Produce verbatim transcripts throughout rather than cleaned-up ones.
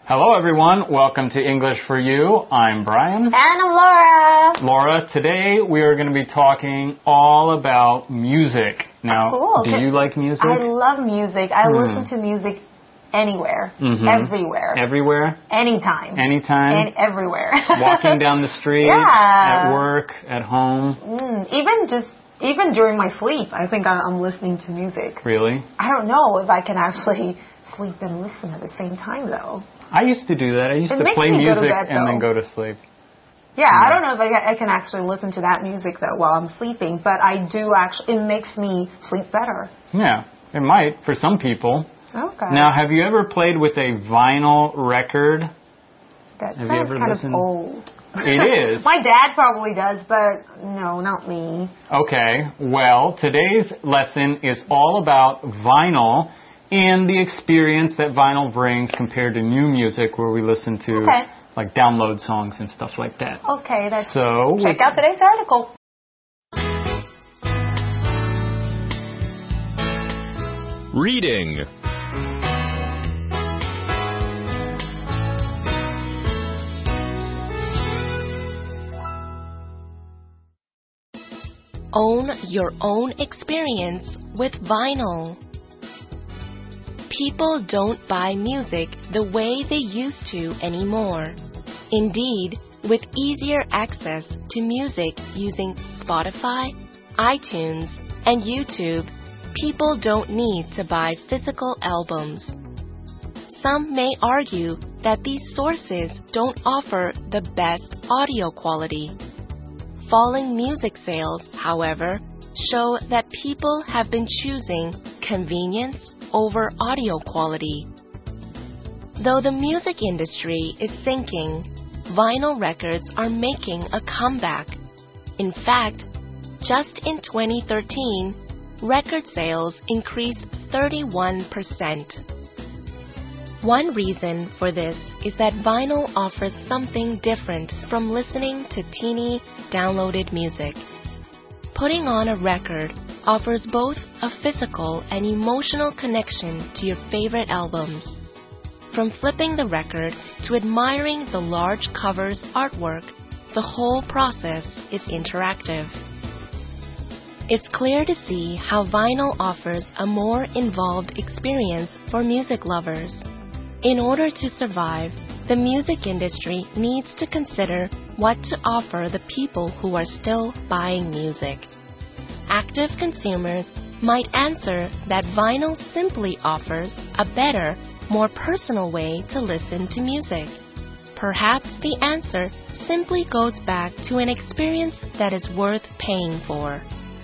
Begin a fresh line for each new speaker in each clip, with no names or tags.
Hello everyone, welcome to English for You. I'm Brian.
And I'm Laura.
Laura, today we are going to be talking all about music. Now,
cool.
do you like music?
I love music. I
Hmm.
listen to music anywhere,
Mhm.
everywhere,
Everywhere?
anytime,
Anytime?
and everywhere.
Walking down the street,
Yeah.
at work, at home.
Mm, even just even during my sleep, I think I- I'm listening to music.
Really?
I don't know if I can actually sleep and listen at the same time, though.
I used to do that. I used
It
to
makes
play
me go to
music
bed,
and then
though.
go to sleep.
Yeah,
Yeah.
I don't know if I, ca- I can actually listen to that music though while I'm sleeping, but I do actually. It makes me sleep better.
Yeah, it might for some people.
Okay.
Now, have you ever played with a vinyl record?
That
Have you
sounds
ever
kind
listened?
of old.
It is.
My dad probably does, but no, not me.
Okay, well, today's lesson is all about vinyl and the experience that vinyl brings compared to new music where we listen to
Okay.
like download songs and stuff like that.
Okay, that's
So,
check out today's article.
Reading.
Own your own experience with vinyl. People don't buy music the way they used to anymore. Indeed, with easier access to music using Spotify, iTunes, and YouTube, people don't need to buy physical albums. Some may argue that these sources don't offer the best audio quality. Falling music sales, however, show that people have been choosing convenience over audio quality. Though the music industry is sinking, vinyl records are making a comeback. In fact, just in twenty thirteen, record sales increased thirty-one percent. One reason for this is that vinyl offers something different from listening to teeny downloaded music. Putting on a record offers both a physical and emotional connection to your favorite albums. From flipping the record to admiring the large cover's artwork, the whole process is interactive. It's clear to see how vinyl offers a more involved experience for music lovers. In order to survive, the music industry needs to consider what to offer the people who are still buying music. Active consumers might answer that vinyl simply offers a better, more personal way to listen to music. Perhaps the answer simply goes back to an experience that is worth paying for.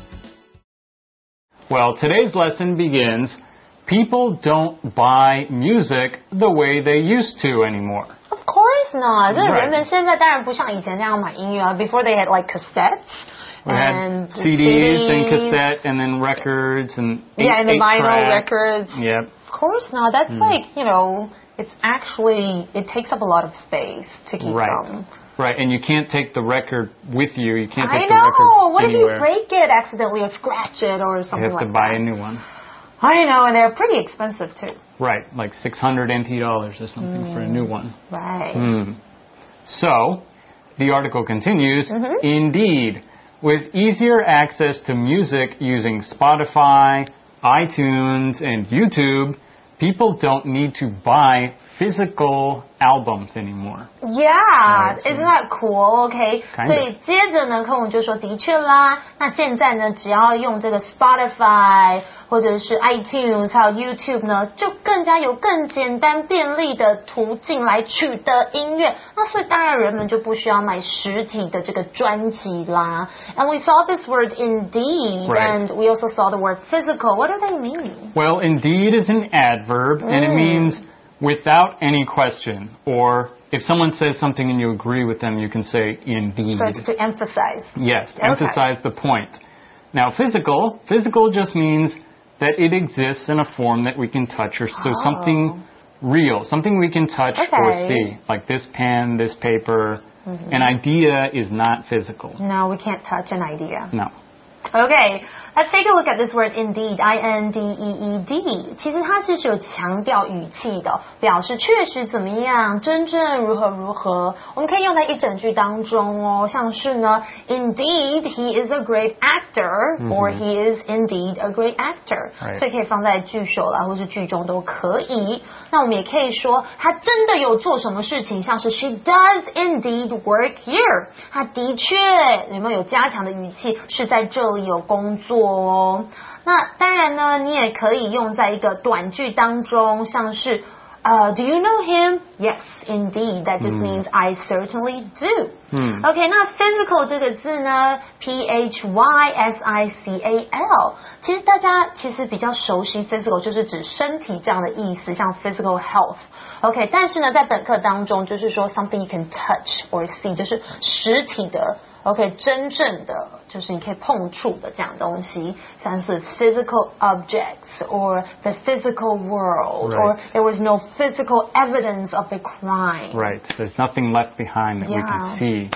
well, today's lesson begins, people don't buy music the way they used to anymore.
Of course not. 就是
Right.
人们现在当然不像以前那样买音乐了。Before they had like cassettes
We
and
had C Ds and
C Ds.
cassette and then records and eight,
Yeah, and the
eight
vinyl
track.
records.
Yep.
Of course not. That's
Mm.
like, you know, it's actually, it takes up a lot of space to keep
Right.
them.
Right, and you can't take the record with you. You can't
I
take the
know.
record
What
anywhere.
if you break it accidentally or scratch it or
You
something
have to
like
buy
that?
a new one.
I know, and they're pretty expensive too.
Right, like six hundred N T dollars or something for a new one.
Right.
Hmm. So, the article continues,
Mhm.
Indeed, with easier access to music using Spotify, iTunes, and YouTube, people don't need to buy physical albums anymore.
Yeah,
Right, so-
isn't that cool? OK，
Kind
所以接着呢，课文就说，的确啦，那现在呢，只要用这个 Spotify 或者是 iTunes 还有 YouTube 呢，就更加有更简单便利的途径来取得音乐。那所以当然人们就不需要买实体的这个专辑啦。And we saw this word indeed,
Right.
and we also saw the word physical. What do they mean?
Well, indeed is an adverb, and it
Mm.
means without any question. Or if someone says something and you agree with them, you can say indeed.
So it's to emphasize.
Yes, to
Okay.
emphasize the point. Now, physical, physical just means that it exists in a form that we can touch, or so
Oh.
something real, something we can touch or
Okay.
see, like this pen, this paper.
Mhm.
An idea is not physical.
No, we can't touch an idea.
No.
Okay, let's take a look at this word indeed, I N D E E D. 其实它是有强调语气的，表示确实怎么样，真正如何如何。我们可以用在一整句当中哦，像是呢 ，Indeed, he is a great actor,、mm-hmm. or he is indeed a great actor.
Right.
所以可以放在句首啦，或是句中都可以。那我们也可以说，他真的有做什么事情，像是 She does indeed work here. 他的确有没有有加强的语气，是在这里有工作哦。那当然呢，你也可以用在一个短句当中，像是Uh, do you know him? Yes, indeed. That just、mm. means I certainly do.、Mm. OK, 那 physical 这个字呢 P H Y S I C A L 其实大家其实比较熟悉 physical 就是指身体这样的意思，像 physical health. OK, 但是呢在本课当中就是说 something you can touch or see 就是实体的 OK, 真正的就是你可以碰触的这样东西，像是 physical objects or the physical world、right. or there was no physical evidence of a crime.
Right, there's nothing left behind that
yeah.
we can see.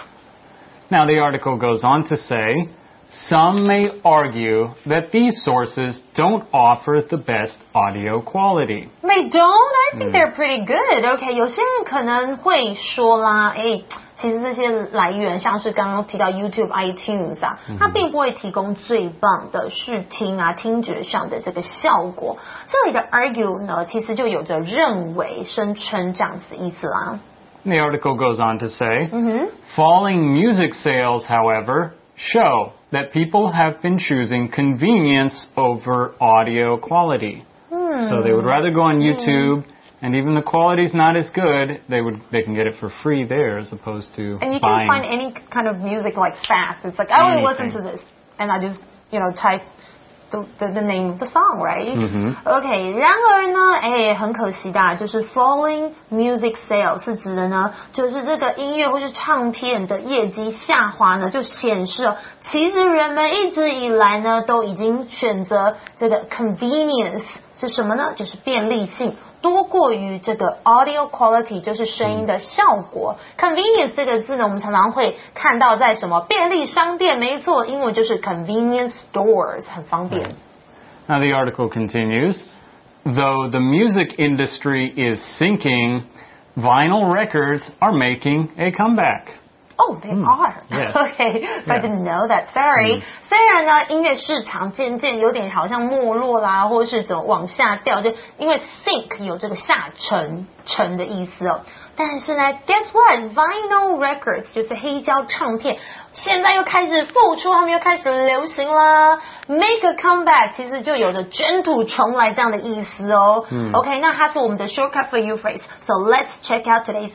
Now the article goes on to say, some may argue that these sources don't offer the best audio quality.
They don't? I think、mm. they're pretty good. OK, 有些人可能会说啦，哎。其实这些来源像是刚刚提到 YouTube, iTunes 啊，它并不会提供最棒的视听啊、听觉上的这个效果。这里的 argue 呢，其实就有着认为、声称这样子意思啦。
The article goes on to say,
mm-hmm.
falling music sales, however, show that people have been choosing convenience over audio quality.
Hmm.
So they would rather go on YouTube.、Hmm.And even the quality's not as good, they would they can get it for free there as opposed to
and you
buying.
can find any kind of music like fast. It's like I want to listen to this, and I just you know type the the, the name of the song, right?
Mm-hmm.
Okay. 然而呢，哎，很可惜的，就是 falling music sales 是指的呢，就是这个音乐或是唱片的业绩下滑呢，就显示哦，其实人们一直以来呢都已经选择这个 convenience 是什么呢？就是便利性。多过于这个 audio quality 就是声音的效果、嗯、convenience 这个字呢我们常常会看到在什么便利商店，没错，英文就是 convenience stores 很方便、嗯、
Now the article continues, though the music industry is sinking, vinyl records are making a comeback.Oh, they
mm, are.
Yes.
Okay,
yeah.
I didn't know that. Sorry. 、嗯、虽然呢，音乐市场渐渐有点好像没落啦，或是怎么往下掉，就因为 sink 有这个下沉沉的意思哦。但是呢 ，guess what? Vinyl records 就是黑胶唱片，现在又开始复出，他们又开始流行啦。Make a comeback 其实就有着卷土重来这样的意思哦。嗯、OK， 那它是我们的 shortcut for you phrase. So let's check out today's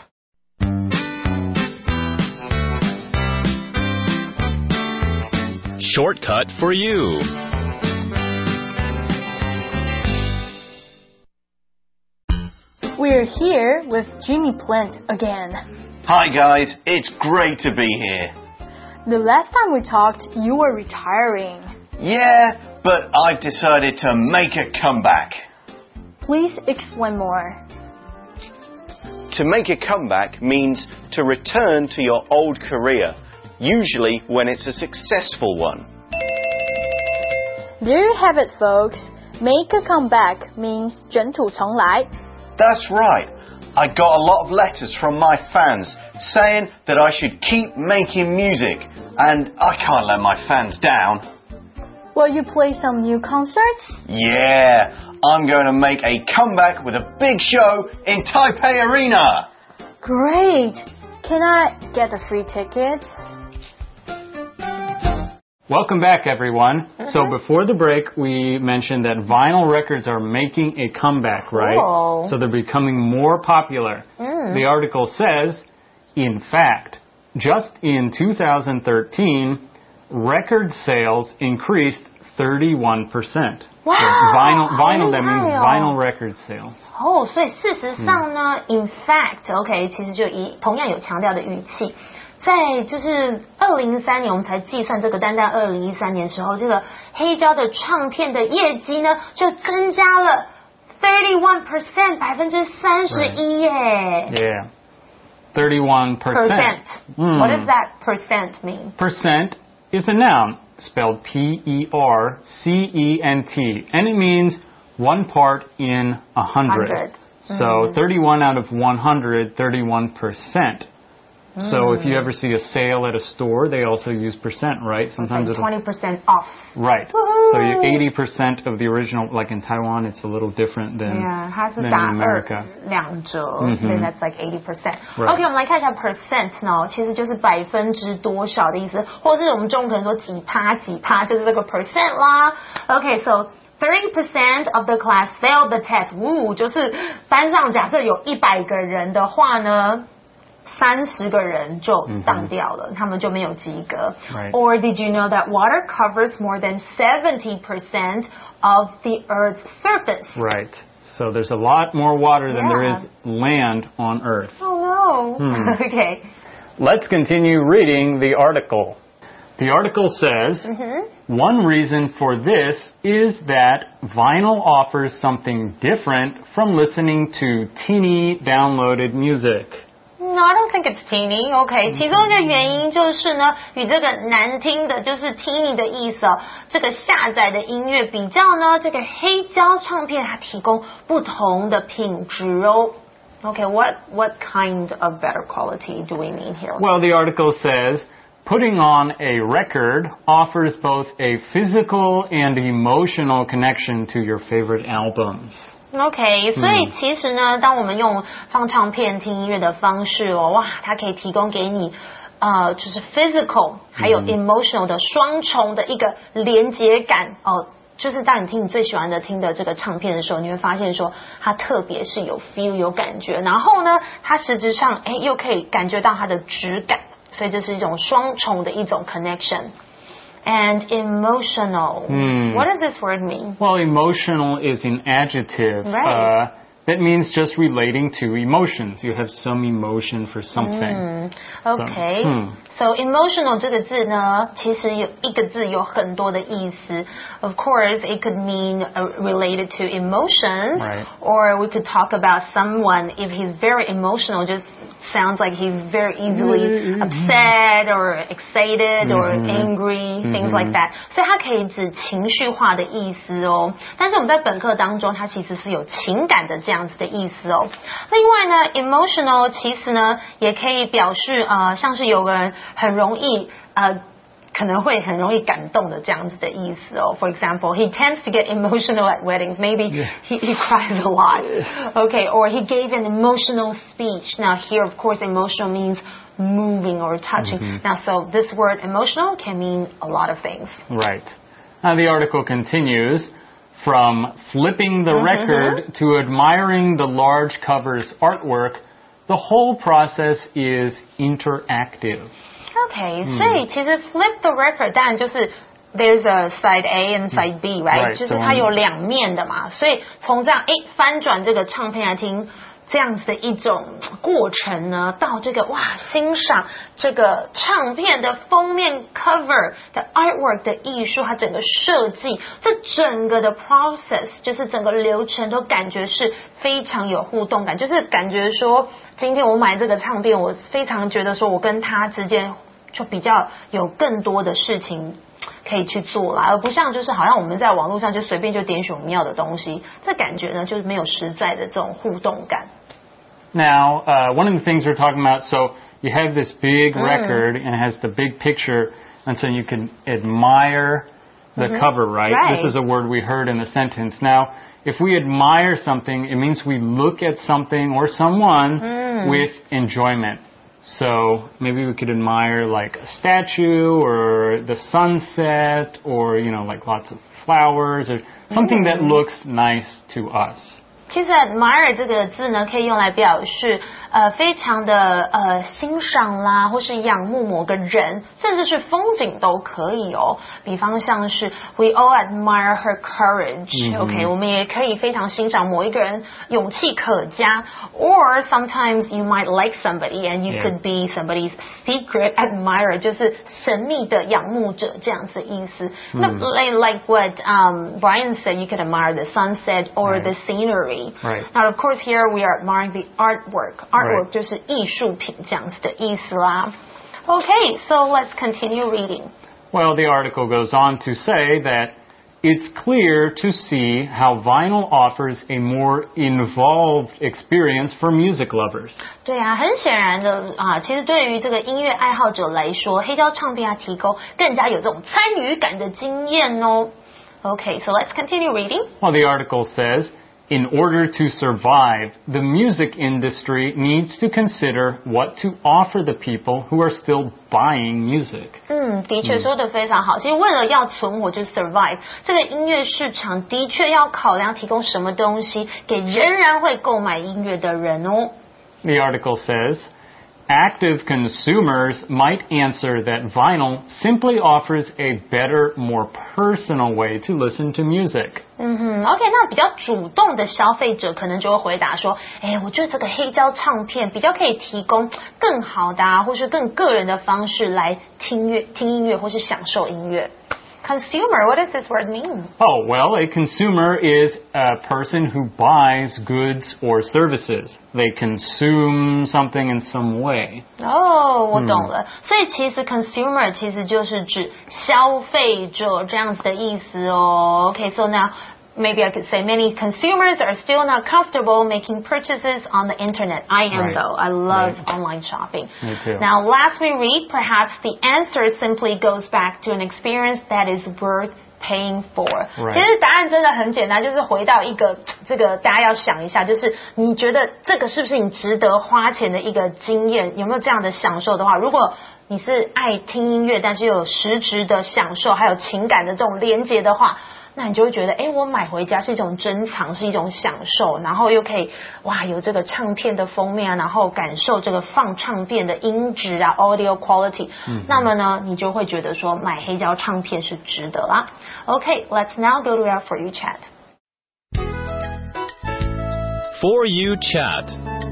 clip.Shortcut for you.
We're here with Jimmy Plant again.
Hi guys, it's great to be here.
The last time we talked, you were retiring.
Yeah, but I've decided to make a comeback.
Please explain more.
To make a comeback means to return to your old career.Usually when it's a successful one.
There you have it, folks. Make a comeback means 卷土重来.
That's right. I got a lot of letters from my fans saying that I should keep making music, and I can't let my fans down.
Will you play some new concerts?
Yeah, I'm going to make a comeback with a big show in Taipei Arena.
Great. Can I get a free ticket?Welcome
back, everyone. Mm-hmm. So before the break, we mentioned that vinyl records are making a comeback, right?
Cool.
So they're becoming more popular.
Mm.
The article says, in fact, just in two thousand thirteen, record sales increased thirty-one percent.
Wow!
So vinyl, vinyl, that means vinyl record sales.
哦，所以事实上呢、嗯、，in fact，OK，、okay, 其实就以同样有强调的语气。在就是二零一三年，我们才计算这个，单单二零一三年的时候，这个黑胶的唱片的业绩呢，就增加了 thirty-one percent 百分之三十一耶。
Yeah, thirty-one percent.
Percent. Mm. What does that percent mean?
Percent is a noun. spelled P E R C E N T, and it means one part in a hundred.
Mm-hmm.
So thirty-one out of one hundred, thirty-one percent. Mm. So if you ever see a sale at a store, they also use percent, right?
Sometimes it's like twenty percent off.
Right.
Woo-hoo!
So you eighty percent of the original, like in Taiwan, it's a little different than,
yeah,
than in America.
Mm-hmm. Then that's like eighty percent.
Right.
OK, 我们来看一下 percent 呢，其实就是百分之多少的意思，或者是我们中文可能说几趴几趴，就是这个 percent 啦。OK, so thirty percent of the class failed the test. 呜，就是班上假设有一百个人的话呢，三十个人就当掉了， mm-hmm. 他们就没有及格。
Right.
Or did you know that water covers more than seventy percent of the Earth's surface?
Right. So there's a lot more water than
yeah.
there is land on Earth.
Oh no.
Hmm.
Okay.
Let's continue reading the article. The article says,
mm-hmm.
one reason for this is that vinyl offers something different from listening to teeny downloaded music.
No, I don't think it's teeny. OK, 其中一个原因就是呢，与这个难听的，就是 teeny 的意思哦，这个下载的音乐比较呢，这个黑胶唱片它提供不同的品质哦。OK, what what kind of better quality do we mean here?
Well, the article says, putting on a record offers both a physical and emotional connection to your favorite albums.
OK, 所以其实呢，当我们用放唱片听音乐的方式哦，哇，它可以提供给你呃，就是 physical 还有 emotional 的双重的一个连结感哦。就是当你听你最喜欢的听的这个唱片的时候，你会发现说它特别是有 feel 有感觉，然后呢，它实质上哎又可以感觉到它的质感，所以这是一种双重的一种 connection。And emotional.
Hmm.
What does this word mean?
Well, emotional is an adjective.
Right.
Uh, that means just relating to emotions. You have some emotion for something.
Mm, okay.
So, hmm.
so emotional 这个字呢，其实有一个字有很多的意思。Of course, it could mean uh, related to emotions,
right.
or we could talk about someone if he's very emotional, just sounds like he's very easily upset or excited or angry, things like that. 所以它可以指情绪化的意思哦。但是我们在本课当中，它其实是有情感的这样子的意思哦。另外呢 ，emotional 其实呢也可以表示呃，像是有个人很容易呃。可能会很容易感动的这样子的意思哦。For example, he tends to get emotional at weddings. Maybe
yeah.
he, he cries a lot. Okay, or he gave an emotional speech. Now here, of course, emotional means moving or touching.
Mm-hmm.
Now, so this word emotional can mean a lot of things.
Right. Now the article continues, from flipping the
mm-hmm.
record to admiring the large cover's artwork, the whole process is interactive.
Okay, 所以其实 flip the record 当然就是 there's a side A and side B, right?
Right,
就是它有两面的嘛，所以从这样诶翻转这个唱片来听，这样子的一种过程呢，到这个哇欣赏这个唱片的封面 cover 的 artwork 的艺术，它整个设计，这整个的 process 就是整个流程都感觉是非常有互动感，就是感觉说今天我买这个唱片，我非常觉得说我跟他之间就比较有更多的事情可以去做啦，而不像就是好像我们在网络上就随便就点选我们要的东西，这感觉呢就是没有实在的这种互动感。
Now, uh, one of the things we're talking about, so you have this big record and it has the big picture, and so you can admire the
mm-hmm.
cover, right?
right?
This is a word we heard in the sentence. Now, if we admire something, it means we look at something or someone mm. with enjoyment. So maybe we could admire like a statue or the sunset or, you know, like lots of flowers or something mm. that looks nice to us.
其实 admire 这个字呢，可以用来表示呃非常的呃欣赏啦，或是仰慕某个人，甚至是风景都可以哦。比方像是 we all admire her courage、mm-hmm. OK， 我们也可以非常欣赏某一个人勇气可嘉。Or sometimes you might like somebody and you、yeah. could be somebody's secret admirer， 就是神秘的仰慕者这样子的意思。那、mm. like, like what um, Brian said, you could admire the sunset or、right. the scenery.Right. Now, of course, here we are admiring the artwork. Artwork、right. 就是艺术品这样子的意思啦。Okay, so let's continue reading.
Well, the article goes on to say that it's clear to see how vinyl offers a more involved experience for music lovers.
对啊，很显然的啊，其实对于这个音乐爱好者来说，黑胶唱片啊提供更加有这种参与感的经验哦。Okay, so let's continue reading.
Well, the article says, in order to survive, the music industry needs to consider what to offer the people who are still buying music.
嗯，的确说得非常好。其实为了要存活，就是 survive， 这个音乐市场的确要考量提供什么东西给仍然会购买音乐的人哦。
The article says, active consumers might answer that vinyl simply offers a better, more personal way to listen to music.
嗯哼 ，OK， 那比较主动的消费者可能就会回答说，哎，我觉得这个黑胶唱片比较可以提供更好的啊，或是更个人的方式来听乐、听音乐或是享受音乐。Consumer, what does this word mean?
Oh, well, a consumer is a person who buys goods or services. They consume something in some way.
哦，我懂了。所以其实 consumer 其实就是指消费者这样子的意思哦。Okay, so now maybe I could say many consumers are still not comfortable making purchases on the internet. I am
Right.
though. I love
Right.
online shopping.
Me too.
Now, last we read, perhaps the answer simply goes back to an experience that is worth paying for.
Right.
其实答案真的很简单，就是回到一个这个大家要想一下，就是你觉得这个是不是你值得花钱的一个经验？有没有这样的享受的话，如果你是爱听音乐，但是又有实质的享受，还有情感的这种连结的话，那你就会觉得，哎，我买回家是一种珍藏，是一种享受，然后又可以哇有这个唱片的封面啊，然后感受这个放唱片的音质啊 ，audio quality，嗯，那么呢，你就会觉得说买黑胶唱片是值得啦。Okay, let's now go to our For You chat.
For You Chat.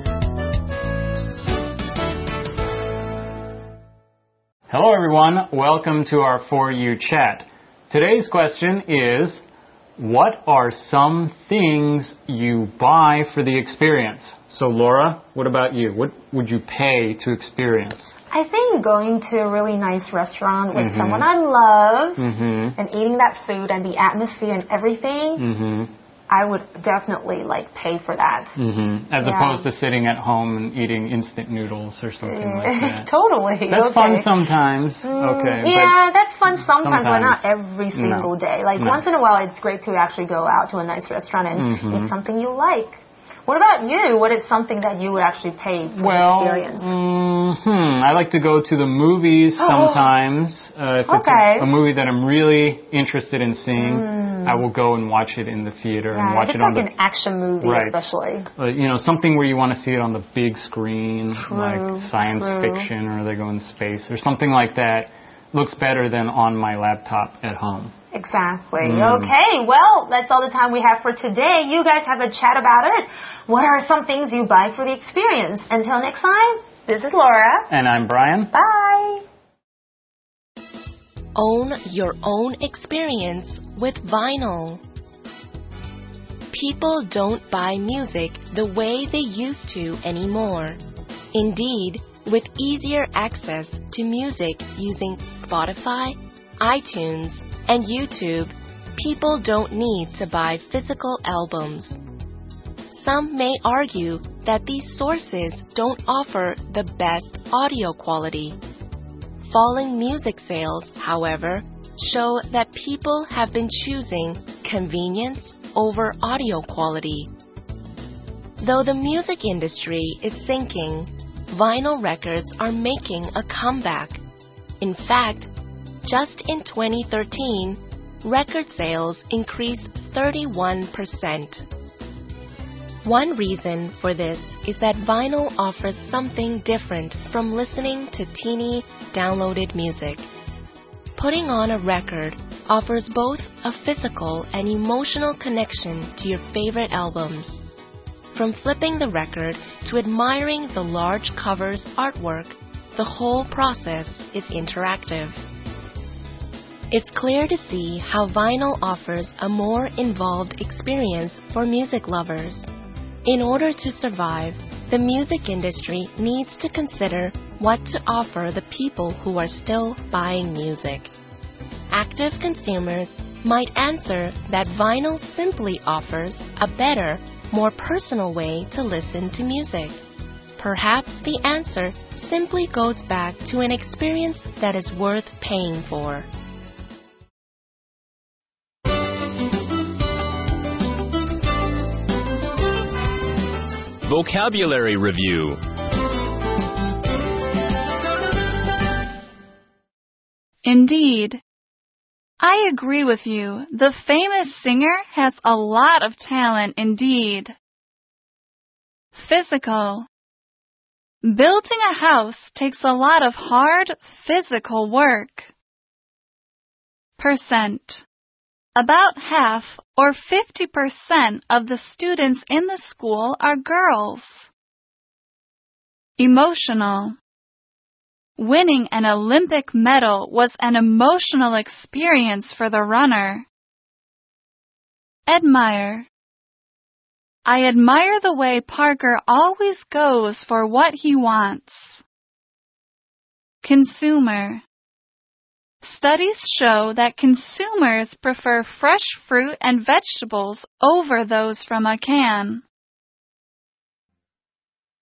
Hello, everyone. Welcome to our For You chat. Today's question is, what are some things you buy for the experience? So, Laura, what about you? What would you pay to experience?
I think going to a really nice restaurant with
Mhm.
someone I love
Mm-hmm.
and eating that food and the atmosphere and everything,
Mm-hmm.
I would definitely like pay for that.
Mm-hmm. As
Yeah.
opposed to sitting at home and eating instant noodles or something like that.
Totally.
That's
okay.
fun sometimes.
Mm,
Okay.
yeah, that's fun sometimes, but not
sometimes,
every single
no.
day. Like
No.
once in a while, it's great to actually go out to a nice restaurant and
Mhm.
eat something you like. What about you? What is something that you would actually pay for
Well,
the experience?
mm, hmm, I like to go to the movies
Oh.
sometimes. Uh, if
Okay.
it's a, a movie that I'm really interested in seeing,
Mm.
I will go and watch it in the theater and
Yeah,
watch
if
it
it's
on
like
the,
an action movie,
Right.
especially.
uh, you know, something where you want to see it on the big screen,
True,
like science
true.
fiction, or they go in space or something like that. Looks better than on my laptop at home.
Exactly.
Mm.
Okay, well, that's all the time we have for today. You guys have a chat about it. What are some things you buy for the experience? Until next time, this is Laura.
And I'm Brian.
Bye.
Own your own experience with vinyl. People don't buy music the way they used to anymore. Indeed, with easier access to music using Spotify, iTunes, and YouTube, people don't need to buy physical albums. Some may argue that these sources don't offer the best audio quality. Falling music sales, however, show that people have been choosing convenience over audio quality. Though the music industry is sinking, vinyl records are making a comeback. In fact, just in twenty thirteen, record sales increased thirty-one percent. One reason for this is that vinyl offers something different from listening to teeny, downloaded music. Putting on a record offers both a physical and emotional connection to your favorite albums. From flipping the record to admiring the large cover's artwork, the whole process is interactive. It's clear to see how vinyl offers a more involved experience for music lovers. In order to survive, the music industry needs to consider what to offer the people who are still buying music. active consumers might answer that vinyl simply offers a better, more personal way to listen to music. Perhaps the answer simply goes back to an experience that is worth paying for.
Vocabulary Review.
Indeed. I agree with you. The famous singer has a lot of talent indeed. Physical. Building a house takes a lot of hard physical work. Percent. About half or fifty percent of the students in the school are girls. Emotional. Winning an Olympic medal was an emotional experience for the runner. Admire. I admire the way Parker always goes for what he wants. Consumer. Studies show that consumers prefer fresh fruit and vegetables over those from a can.